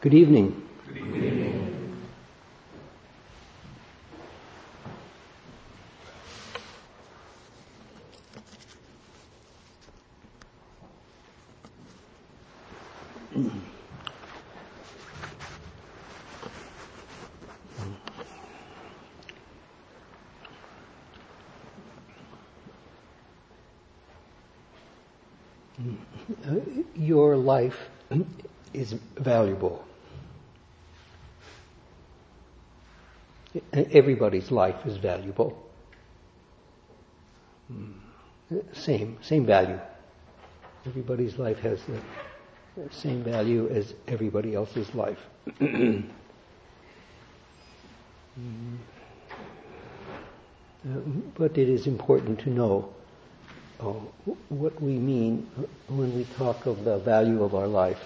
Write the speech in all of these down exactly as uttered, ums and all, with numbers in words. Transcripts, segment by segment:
Good evening. Good evening. Your life is valuable. Everybody's life is valuable. Same, same value. Everybody's life has the same value as everybody else's life. But it is important to know uh, what we mean when we talk of the value of our life.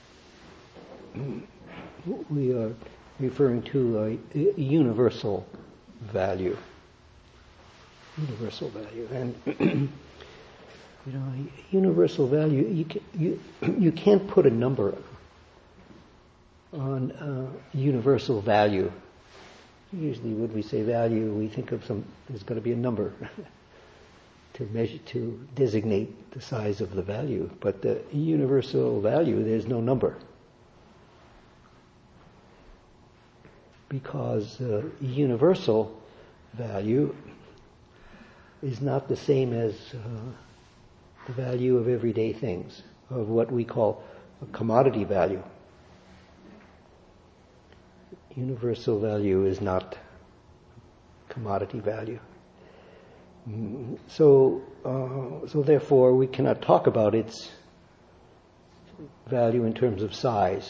We are referring to a, a universal value. Universal value. And, you know, a universal value, you, can, you, you can't put a number on uh, universal value. Usually when we say value, we think of some, there's got to be a number to measure, to designate the size of the value. But the universal value, there's no number. Because uh, universal value is not the same as uh, the value of everyday things, of what we call a commodity value. Universal value is not commodity value. So, uh, so therefore, we cannot talk about its value in terms of size.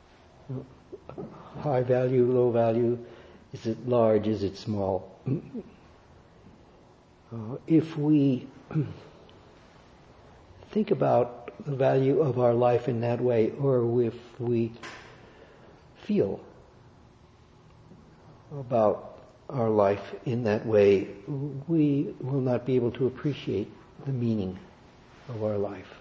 High value, low value, is it large, is it small? Uh, if we think about the value of our life in that way, or if we feel about our life in that way, we will not be able to appreciate the meaning of our life.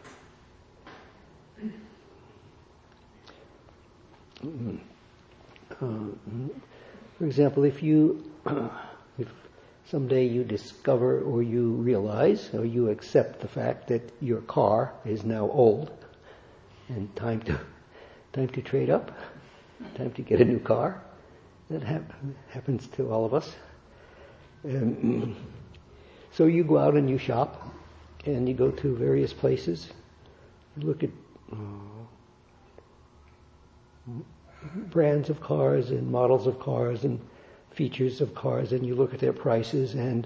Uh, for example, if you, if someday you discover or you realize or you accept the fact that your car is now old and time to time to trade up, time to get a new car, that hap- happens to all of us. Um, so you go out and you shop and you go to various places, you look at uh, brands of cars and models of cars and features of cars, and you look at their prices, and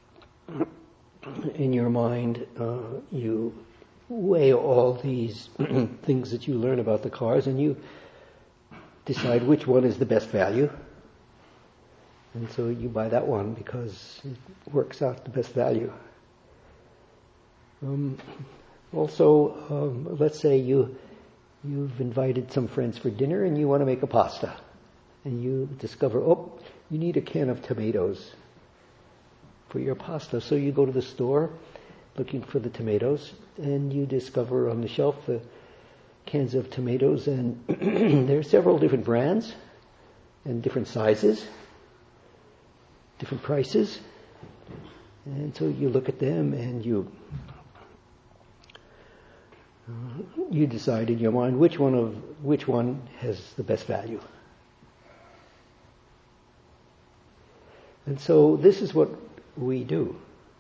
in your mind uh, you weigh all these things that you learn about the cars, and you decide which one is the best value, and so you buy that one because it works out the best value. Um, also, um, let's say you You've invited some friends for dinner and you want to make a pasta. And you discover, oh, you need a can of tomatoes for your pasta. So you go to the store looking for the tomatoes, and you discover on the shelf the cans of tomatoes, and there are several different brands and different sizes, different prices. And so you look at them and you You decide in your mind which one of which one has the best value. And so this is what we do.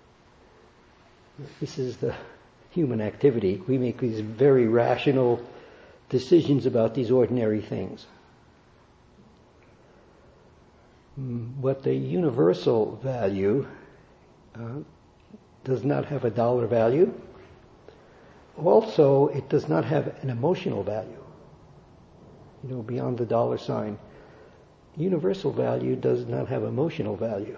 This is the human activity. We make these very rational decisions about these ordinary things. But the universal value uh, does not have a dollar value. Also, it does not have an emotional value, you know, beyond the dollar sign. Universal value does not have emotional value.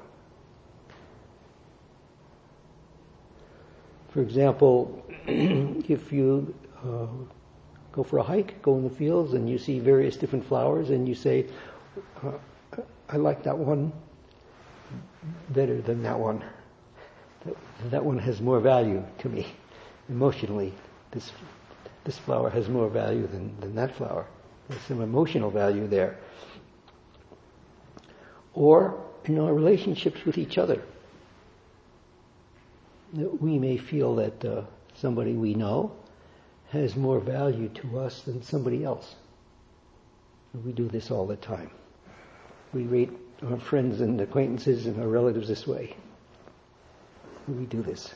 For example, if you uh, go for a hike, go in the fields, and you see various different flowers, and you say, uh, I like that one better than that one. That, that one has more value to me emotionally. This this flower has more value than, than that flower. There's some emotional value there. Or in our relationships with each other. We may feel that uh, somebody we know has more value to us than somebody else. We do this all the time. We rate our friends and acquaintances and our relatives this way. We do this.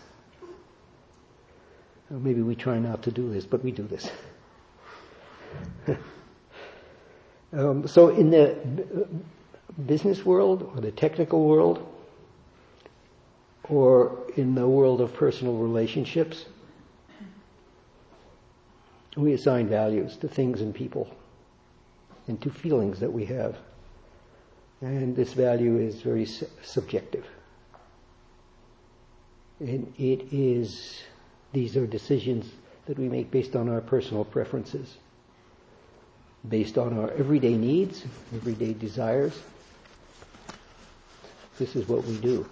Or maybe we try not to do this, but we do this. um, so in the business world, or the technical world, or in the world of personal relationships, we assign values to things and people, and to feelings that we have. And this value is very su- subjective. And it is, these are decisions that we make based on our personal preferences, based on our everyday needs, everyday desires. This is what we do.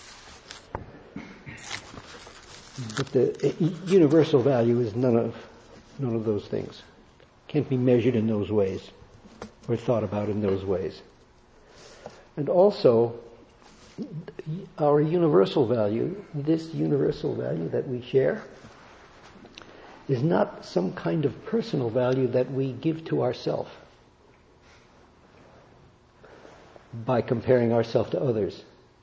But the uh, universal value is none of none of those things. Can't be measured in those ways or thought about in those ways. And also, our universal value, this universal value that we share, is not some kind of personal value that we give to ourselves by comparing ourselves to others.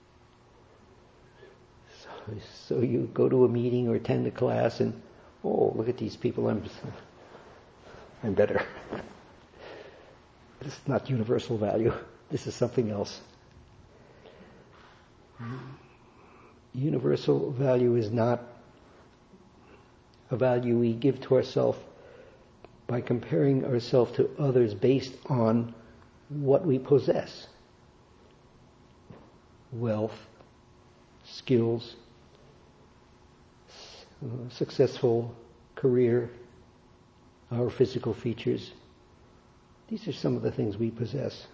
So, so you go to a meeting or attend a class and, oh, look at these people, I'm, I'm better. This is not universal value. This is something else. Universal value is not a value we give to ourselves by comparing ourselves to others based on what we possess. Wealth, skills, uh, successful career, our physical features. These are some of the things we possess.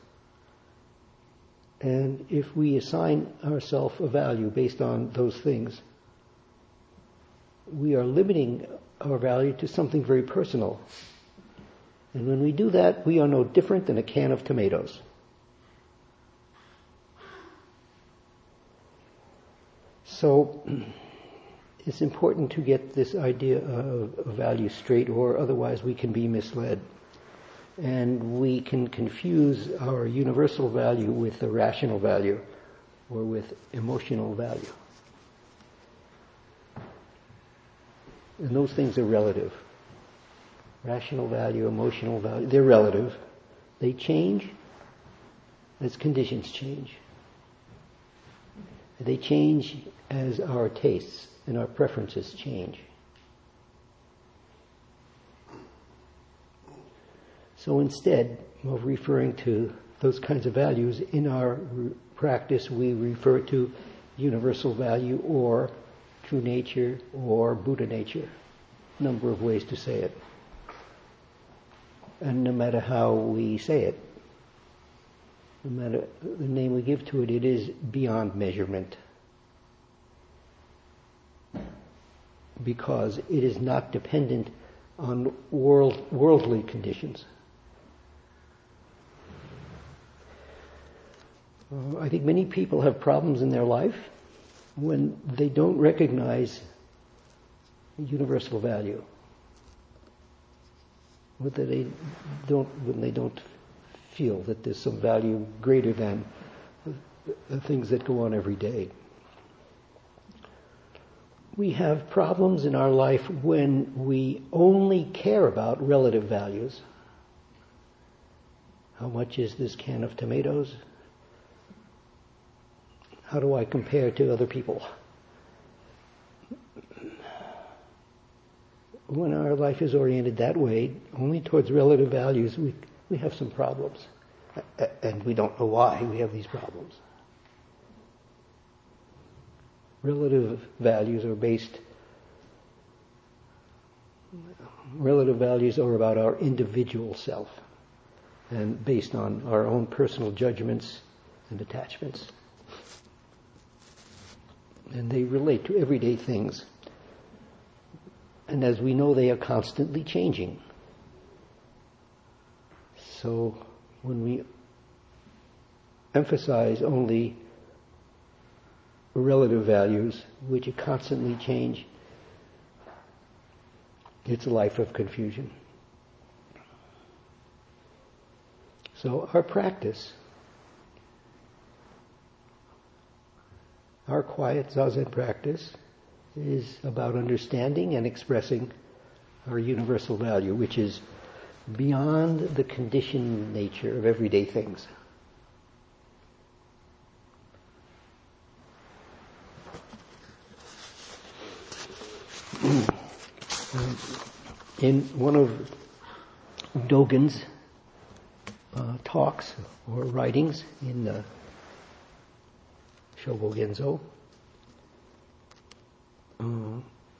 And if we assign ourselves a value based on those things, we are limiting our value to something very personal. And when we do that, we are no different than a can of tomatoes. So it's important to get this idea of, of value straight, or otherwise we can be misled. And we can confuse our universal value with a rational value or with emotional value. And those things are relative. Rational value, emotional value, they're relative. They change as conditions change. They change as our tastes and our preferences change. So instead of referring to those kinds of values, in our re- practice we refer to universal value or true nature or Buddha nature. A number of ways to say it. And no matter how we say it, no matter the name we give to it, it is beyond measurement. Because it is not dependent on world, worldly conditions. Uh, I think many people have problems in their life when they don't recognize universal value. Whether they don't, when they don't feel that there's some value greater than the things that go on every day. We have problems in our life when we only care about relative values. How much is this can of tomatoes? How do I compare to other people? When our life is oriented that way, only towards relative values, we, we have some problems. And we don't know why we have these problems. Relative values are based, relative values are about our individual self and based on our own personal judgments and attachments. And they relate to everyday things. And as we know, they are constantly changing. So when we emphasize only relative values, which constantly change, it's a life of confusion. So our practice, our quiet Zazen practice, is about understanding and expressing our universal value, which is beyond the conditioned nature of everyday things. In one of Dogen's uh, talks or writings in uh, Shobo Genzo, uh,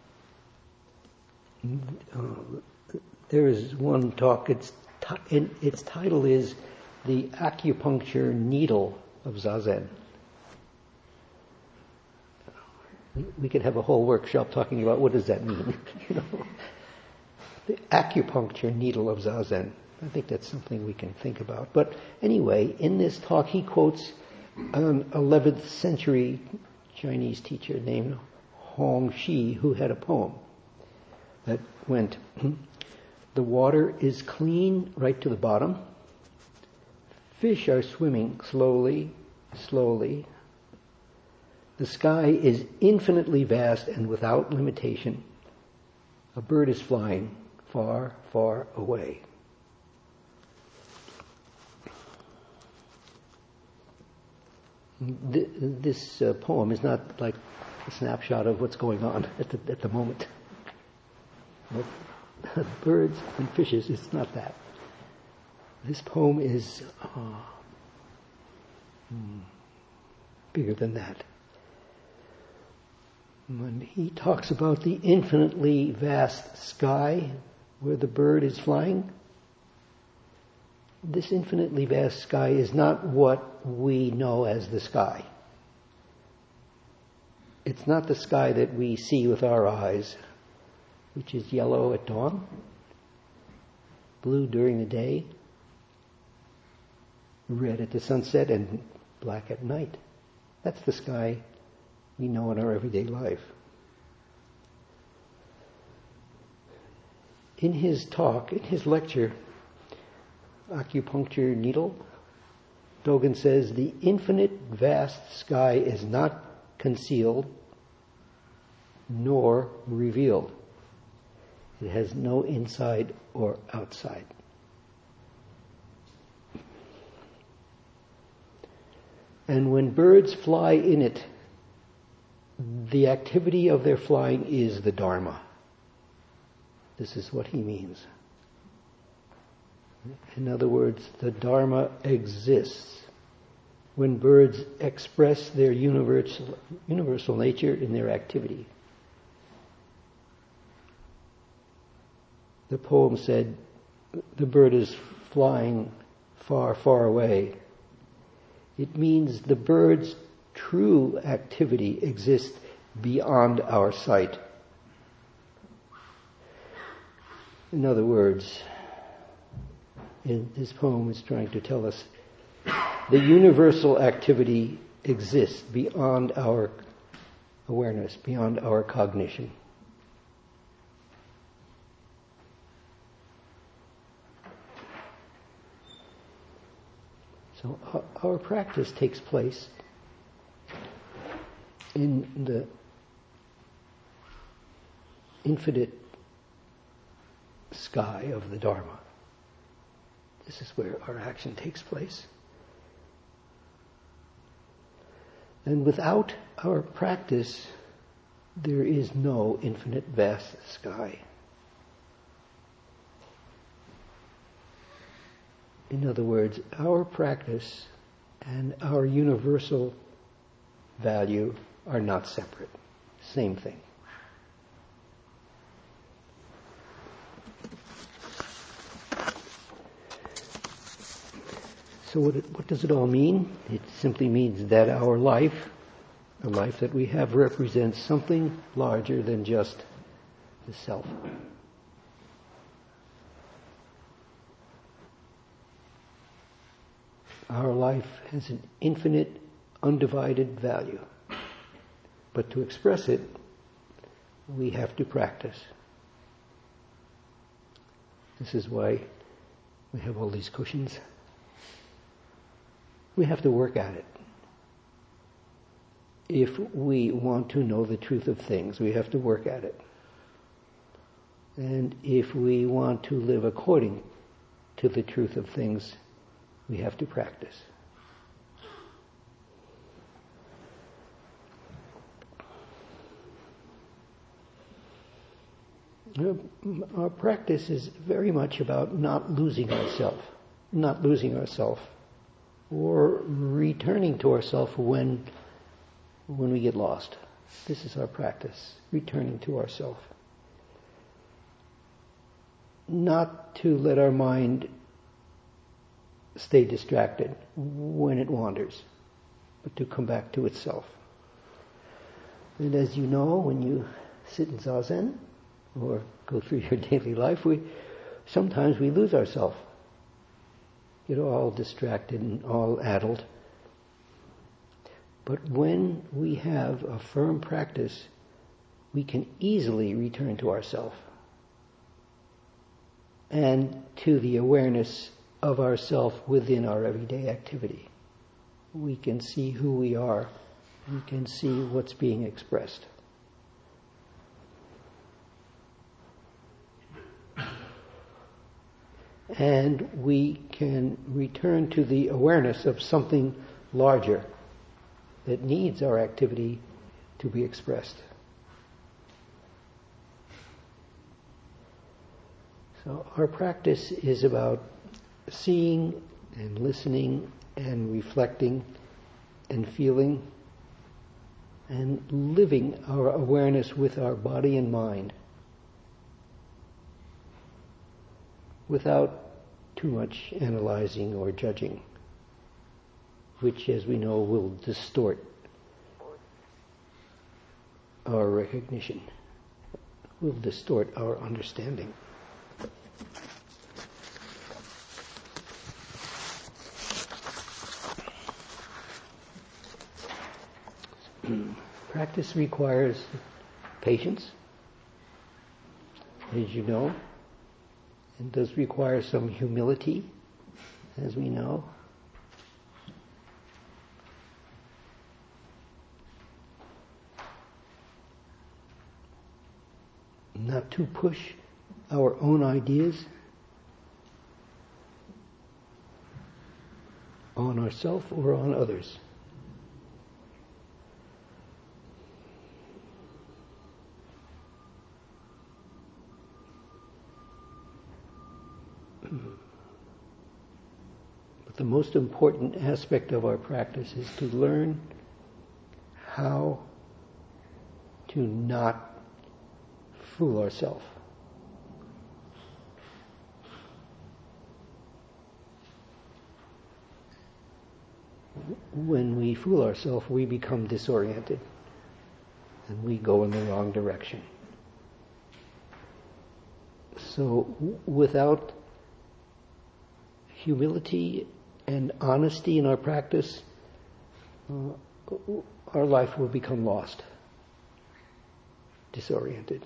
uh, there is one talk. Its t- its title is "The Acupuncture Needle of Zazen." We could have a whole workshop talking about what does that mean. You know, the acupuncture needle of Zazen. I think that's something we can think about. But anyway, in this talk, he quotes an eleventh century Chinese teacher named Hong Shi, who had a poem that went, "The water is clean right to the bottom. Fish are swimming slowly, slowly. The sky is infinitely vast and without limitation. A bird is flying far, far away." This uh, poem is not like a snapshot of what's going on at the, at the moment. But birds and fishes, it's not that. This poem is uh, bigger than that. When he talks about the infinitely vast sky where the bird is flying, this infinitely vast sky is not what we know as the sky. It's not the sky that we see with our eyes, which is yellow at dawn, blue during the day, red at the sunset, and black at night. That's the sky we know in our everyday life. In his talk, in his lecture, Acupuncture Needle, Dogen says the infinite vast sky is not concealed nor revealed. It has no inside or outside. And when birds fly in it, the activity of their flying is the Dharma. This is what he means. In other words, the Dharma exists when birds express their universal, universal nature in their activity. The poem said, the bird is flying far, far away. It means the bird's true activity exists beyond our sight. In other words, in this poem is trying to tell us the universal activity exists beyond our awareness, beyond our cognition. So our practice takes place in the infinite sky of the Dharma. This is where our action takes place. And without our practice, there is no infinite vast sky. In other words, our practice and our universal value are not separate. Same thing. So what, it, what does it all mean? It simply means that our life, the life that we have, represents something larger than just the self. Our life has an infinite, undivided value. But to express it, we have to practice. This is why we have all these cushions. We have to work at it. If we want to know the truth of things, we have to work at it. And if we want to live according to the truth of things, we have to practice. Our practice is very much about not losing ourselves, not losing ourselves, or returning to ourselves when, when we get lost. This is our practice, returning to ourselves. Not to let our mind stay distracted when it wanders, but to come back to itself. And as you know, when you sit in Zazen, or go through your daily life, we sometimes we lose ourselves. Get all distracted and all addled. But when we have a firm practice, we can easily return to ourself and to the awareness of ourself within our everyday activity. We can see who we are. We can see what's being expressed. And we can return to the awareness of something larger that needs our activity to be expressed. So our practice is about seeing and listening and reflecting and feeling and living our awareness with our body and mind without too much analyzing or judging, which, as we know, will distort our recognition, will distort our understanding. Practice requires patience, as you know. It does require some humility, as we know. Not to push our own ideas on ourselves or on others. But the most important aspect of our practice is to learn how to not fool ourselves. When we fool ourselves, we become disoriented and we go in the wrong direction. So w- without humility and honesty in our practice, uh, our life will become lost, disoriented.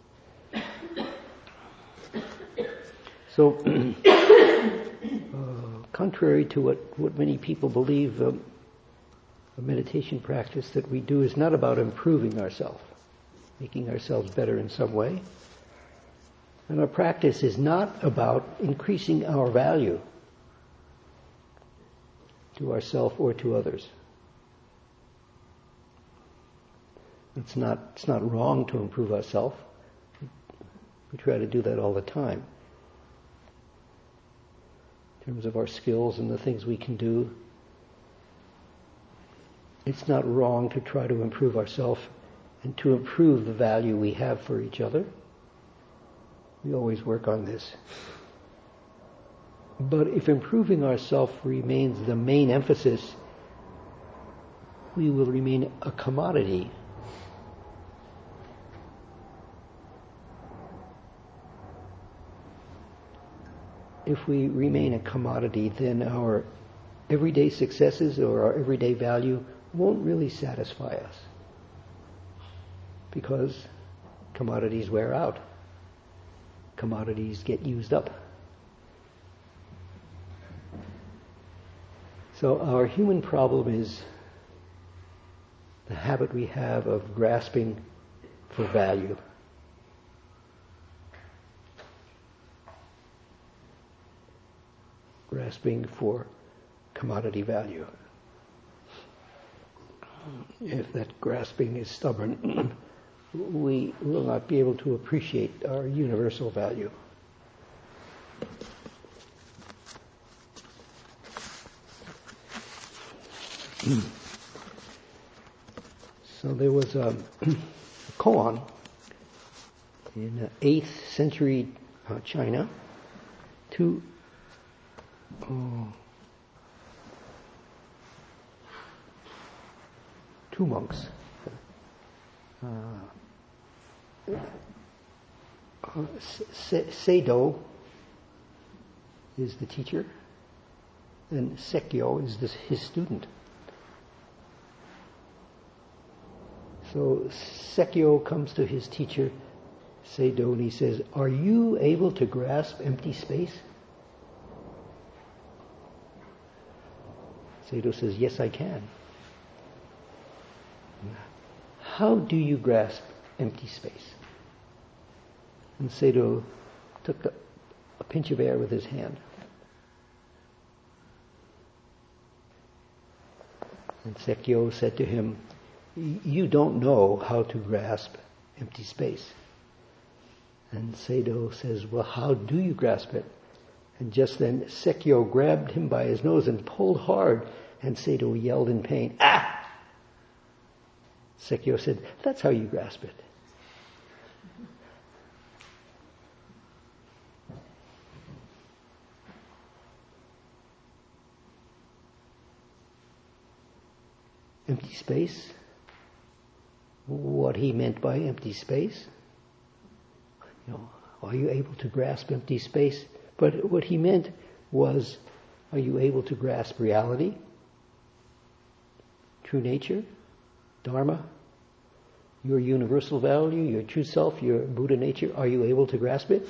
So, uh, contrary to what, what many people believe, um, a meditation practice that we do is not about improving ourselves, making ourselves better in some way. And our practice is not about increasing our value to ourselves or to others. It's not, it's not wrong to improve ourselves. We try to do that all the time. In terms of our skills and the things we can do, it's not wrong to try to improve ourselves and to improve the value we have for each other. We always work on this. But if improving ourselves remains the main emphasis, we will remain a commodity. If we remain a commodity, then our everyday successes or our everyday value won't really satisfy us because commodities wear out. Commodities get used up. So our human problem is the habit we have of grasping for value. Grasping for commodity value. If that grasping is stubborn, we will not be able to appreciate our universal value. So there was a, a koan in uh, eighth century uh, China. Two, oh, two monks. Uh, uh, Seido is the teacher, and Sekyo is this, his student. So Sekyo comes to his teacher, Seido, and he says, "Are you able to grasp empty space?" Seido says, "Yes, I can." "How do you grasp empty space?" And Seido took a, a pinch of air with his hand. And Sekyo said to him, "You don't know how to grasp empty space." And Seido says, "Well, how do you grasp it?" And just then Sekyo grabbed him by his nose and pulled hard, and Seido yelled in pain, "Ah!" Sekyo said, "That's how you grasp it." Empty space. What he meant by empty space. You know, are you able to grasp empty space? But what he meant was, are you able to grasp reality? True nature? Dharma? Your universal value, your true self, your Buddha nature, are you able to grasp it?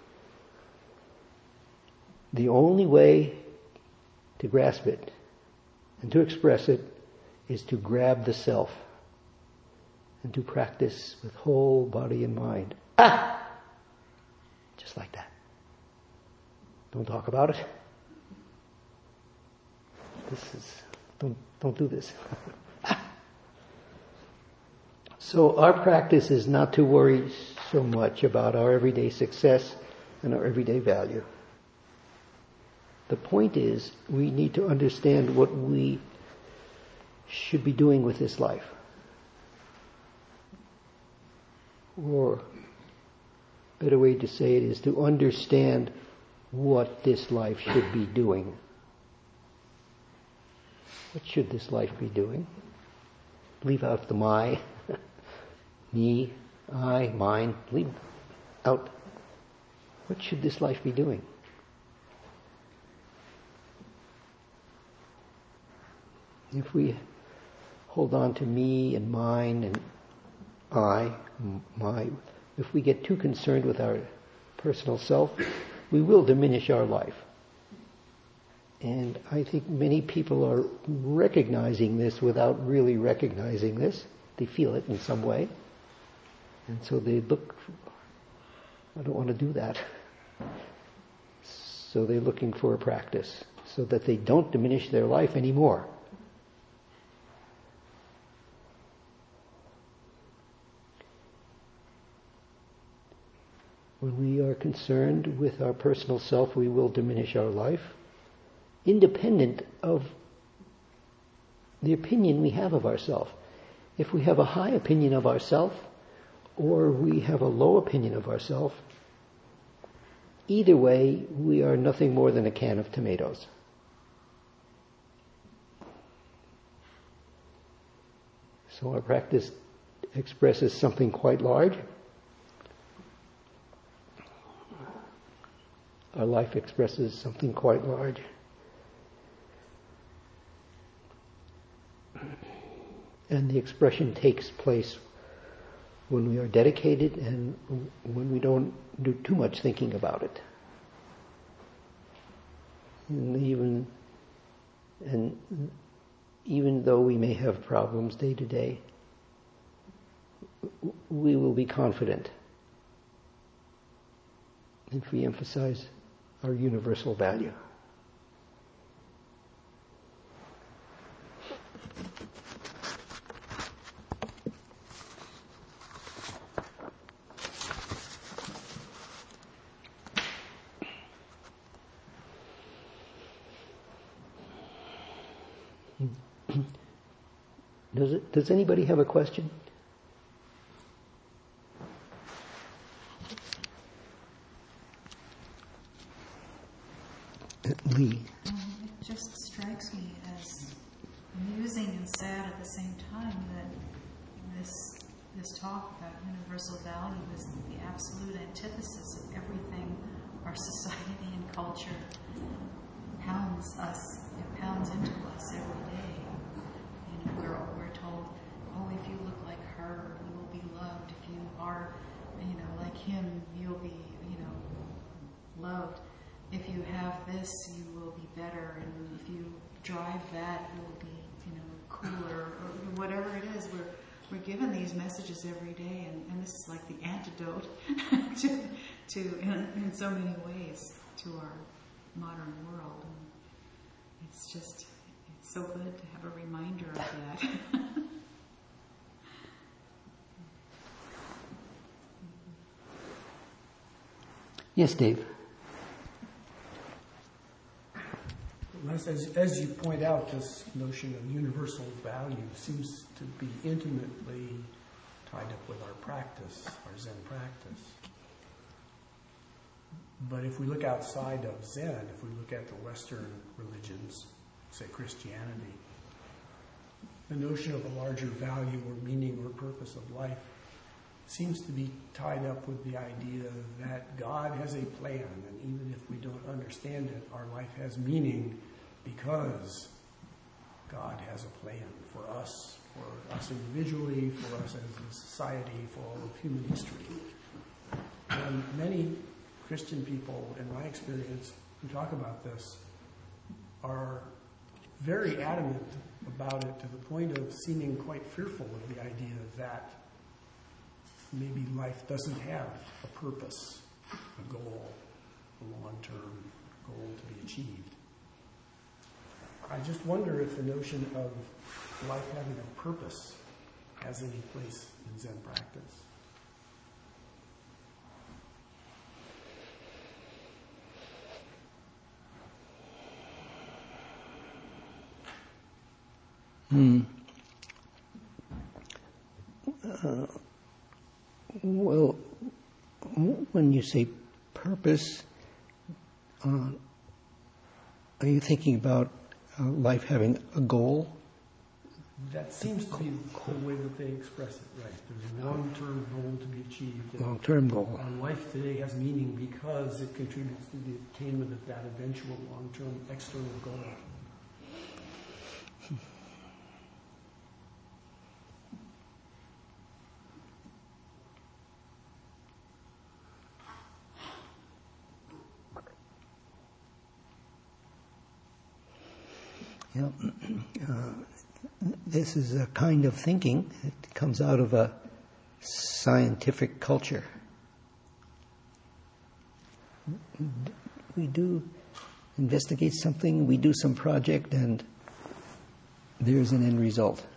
The only way to grasp it and to express it is to grab the self and to practice with whole body and mind. Ah! Just like that. Don't talk about it. This is, don't, don't do this. Ah! So our practice is not to worry so much about our everyday success and our everyday value. The point is, we need to understand what we should be doing with this life. Or, a better way to say it is to understand what this life should be doing. What should this life be doing? Leave out the my, me, I, mine. Leave out. What should this life be doing? If we hold on to me and mine and I, my, if we get too concerned with our personal self, we will diminish our life. And I think many people are recognizing this without really recognizing this. They feel it in some way. And so they look, I don't want to do that. So they're looking for a practice so that they don't diminish their life anymore. When we are concerned with our personal self, we will diminish our life, independent of the opinion we have of ourselves. If we have a high opinion of ourselves, or we have a low opinion of ourselves, either way, we are nothing more than a can of tomatoes. So our practice expresses something quite large. Our life expresses something quite large. And the expression takes place when we are dedicated and when we don't do too much thinking about it. And even and even though we may have problems day to day, we will be confident if we emphasize our universal value. Does it, does anybody have a question? Lee. Um, it just strikes me as amusing and sad at the same time that this this talk about universal value is the absolute antithesis of everything our society and culture pounds us, it pounds into us every day. You know, we're we're told, oh, if you look like her, you will be loved. If you are, you know, like him, you'll be, you know, loved. If you have this, you will be better, and if you drive that, you will be, you know, cooler, or whatever it is. We're we're given these messages every day, and, and this is like the antidote to, to in, in so many ways, to our modern world. And it's just, it's so good to have a reminder of that. Yes, Dave. As, as you point out, this notion of universal value seems to be intimately tied up with our practice, our Zen practice. But if we look outside of Zen, if we look at the Western religions, say Christianity, the notion of a larger value or meaning or purpose of life seems to be tied up with the idea that God has a plan, and even if we don't understand it, our life has meaning because God has a plan for us, for us individually, for us as a society, for all of human history. And many Christian people, in my experience, who talk about this, are very adamant about it to the point of seeming quite fearful of the idea that maybe life doesn't have a purpose, a goal, a long-term goal to be achieved. I just wonder if the notion of life having a purpose has any place in Zen practice. Hmm. Uh, well, when you say purpose, uh, are you thinking about uh, life having a goal? That seems to be the way that they express it, right? There's a long-term goal to be achieved. Long-term goal. And life today has meaning because it contributes to the attainment of that eventual long-term external goal. Yeah. Uh, this is a kind of thinking that comes out of a scientific culture. We do investigate something, we do some project, and there's an end result.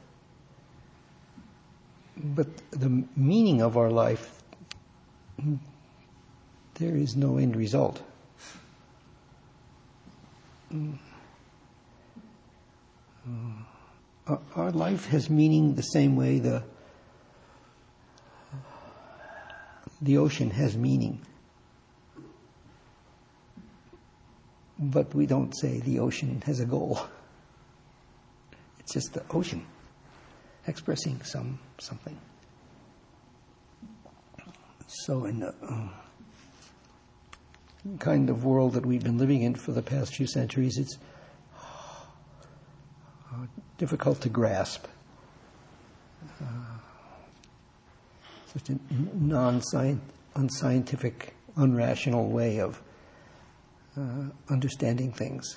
But the meaning of our life, there is no end result. Uh, our life has meaning the same way the the ocean has meaning. But we don't say the ocean has a goal. It's just the ocean expressing some something. So in the uh, kind of world that we've been living in for the past few centuries, it's uh, difficult to grasp uh, such a non-unscientific, unrational way of uh, understanding things.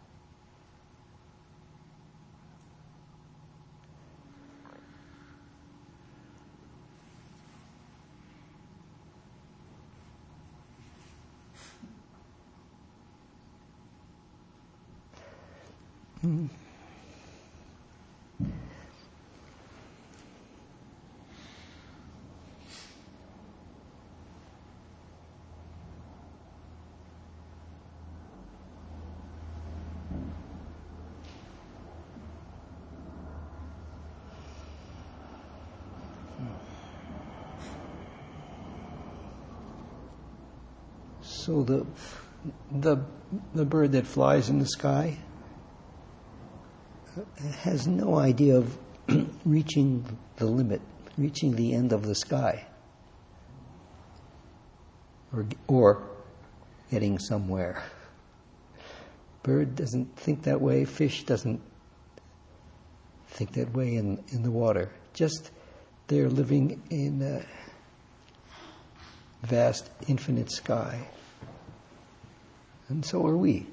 Hmm. So the the the bird that flies in the sky has no idea of reaching the limit, reaching the end of the sky, or or getting somewhere. Bird doesn't think that way. Fish doesn't think that way in, in the water. Just they're living in a vast, infinite sky. And so are we.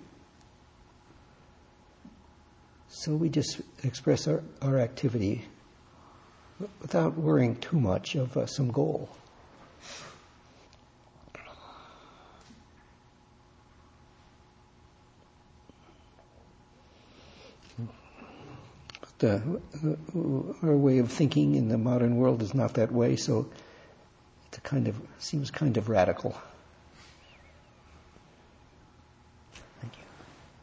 So we just express our, our activity without worrying too much of uh, some goal. The, uh, our way of thinking in the modern world is not that way, so it kind of seems kind of radical. Thank you.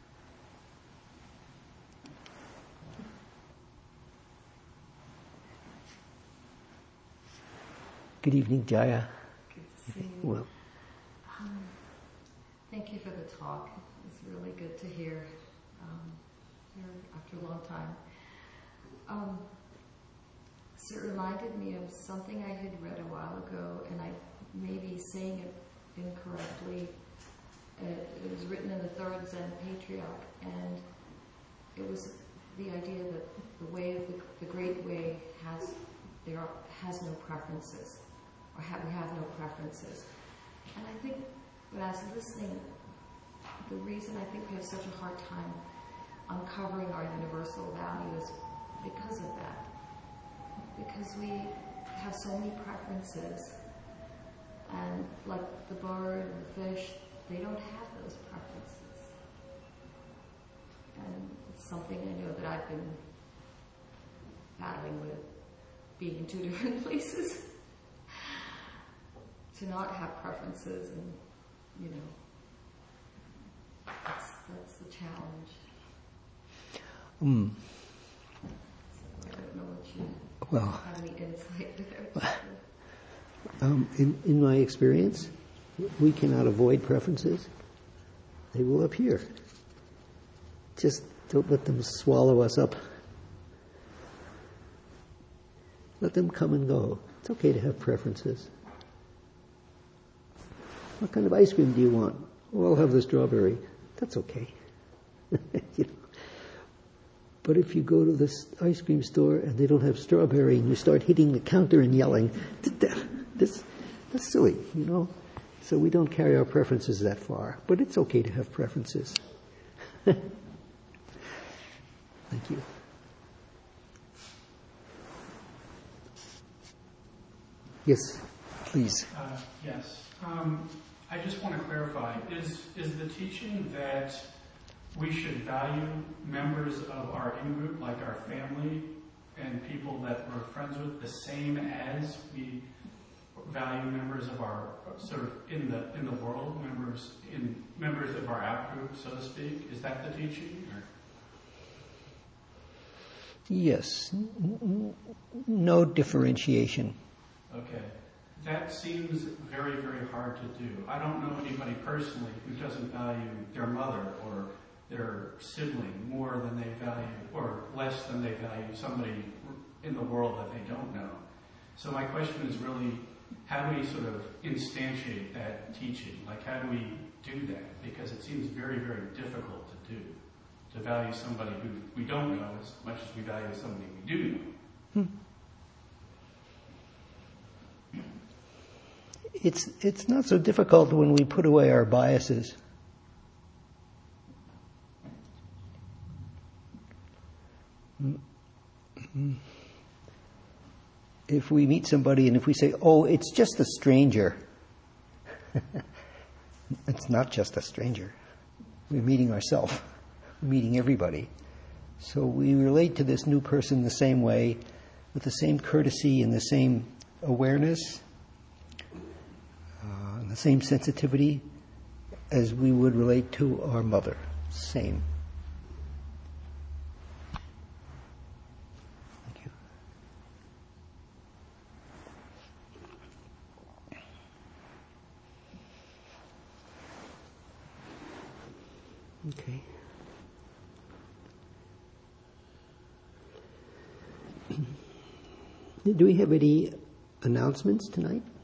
Good evening, Jaya. Good to see you. Well, Um, thank you for the talk. It's really good to hear um, here after a long time. Um, so it reminded me of something I had read a while ago, and I may be saying it incorrectly. Uh, it was written in the Third Zen Patriarch, and it was the idea that the way of the, the Great Way has there are, has no preferences, or have, we have no preferences. And I think when I was listening, the reason I think we have such a hard time uncovering our universal value is because of that. Because we have so many preferences, and like the bird and the fish, they don't have those preferences. And it's something I know that I've been battling with, being in two different places, to not have preferences, and you know, that's that's the challenge. mm, So I don't know what you well, have any insight there. um, in, in my experience, we cannot avoid preferences. They will appear. Just don't let them swallow us up. Let them come and go. It's okay to have preferences. What kind of ice cream do you want? Oh, I'll have the strawberry. That's okay. You know. But if you go to this ice cream store and they don't have strawberry and you start hitting the counter and yelling, this, that's silly, you know. So we don't carry our preferences that far. But it's okay to have preferences. Thank you. Yes, please. Uh, yes. Um, I just want to clarify, is is the teaching that we should value members of our in-group, like our family and people that we're friends with, the same as we value members of our, sort of in the in the world, members in members of our out-group, so to speak? Is that the teaching? Or? Yes. No differentiation. Okay. That seems very, very hard to do. I don't know anybody personally who doesn't value their mother or their sibling more than they value, or less than they value somebody in the world that they don't know. So my question is really, how do we sort of instantiate that teaching? Like, how do we do that? Because it seems very, very difficult to do, to value somebody who we don't know as much as we value somebody we do know. Hmm. it's it's not so difficult when we put away our biases. If we meet somebody and if we say, oh, it's just a stranger, it's not just a stranger. We're meeting ourselves. We're meeting everybody. So we relate to this new person the same way, with the same courtesy and the same awareness, uh, and the same sensitivity as we would relate to our mother. Same. Thank you. Okay. Do we have any announcements tonight?